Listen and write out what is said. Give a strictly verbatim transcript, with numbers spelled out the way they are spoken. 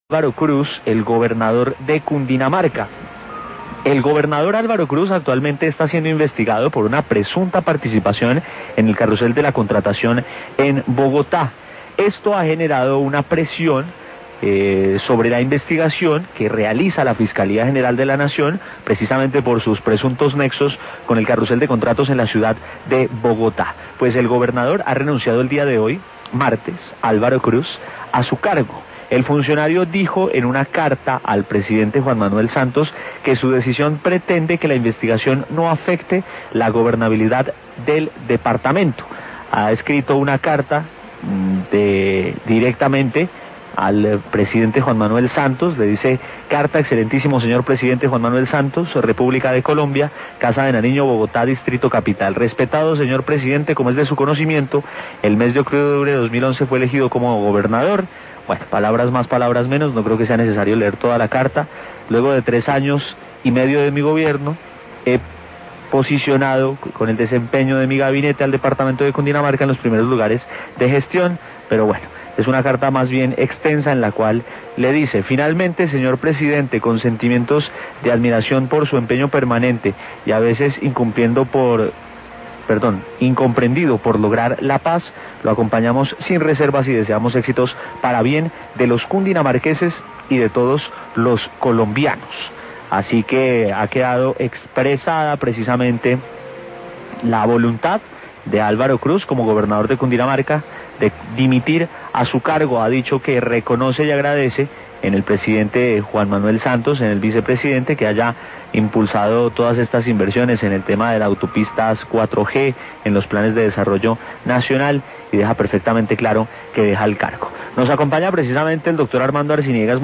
Álvaro Cruz, el gobernador de Cundinamarca. El gobernador Álvaro Cruz actualmente está siendo investigado por una presunta participación en el carrusel de la contratación en Bogotá. Esto ha generado una presión eh, sobre la investigación que realiza la Fiscalía General de la Nación, precisamente por sus presuntos nexos con el carrusel de contratos en la ciudad de Bogotá. Pues el gobernador ha renunciado el día de hoy, martes, Álvaro Cruz, a su cargo. El funcionario dijo en una carta al presidente Juan Manuel Santos que su decisión pretende que la investigación no afecte la gobernabilidad del departamento. Ha escrito una carta de, directamente al presidente Juan Manuel Santos, le dice: carta, excelentísimo señor presidente Juan Manuel Santos, República de Colombia, Casa de Nariño, Bogotá, Distrito Capital. Respetado señor presidente, como es de su conocimiento, el mes de octubre de dos mil once fue elegido como gobernador. Bueno, palabras más, palabras menos, no creo que sea necesario leer toda la carta. Luego de tres años y medio de mi gobierno, he posicionado con el desempeño de mi gabinete al departamento de Cundinamarca en los primeros lugares de gestión, pero bueno, es una carta más bien extensa en la cual le dice: finalmente, señor presidente, con sentimientos de admiración por su empeño permanente y a veces incumpliendo por... perdón, incomprendido por lograr la paz, lo acompañamos sin reservas y deseamos éxitos para bien de los cundinamarqueses y de todos los colombianos. Así que ha quedado expresada precisamente la voluntad de Álvaro Cruz como gobernador de Cundinamarca de dimitir a su cargo. Ha dicho que reconoce y agradece en el presidente Juan Manuel Santos, en el vicepresidente, que haya impulsado todas estas inversiones en el tema de las autopistas cuatro G, en los planes de desarrollo nacional, y deja perfectamente claro que deja el cargo. Nos acompaña precisamente el doctor Armando Arciniegas.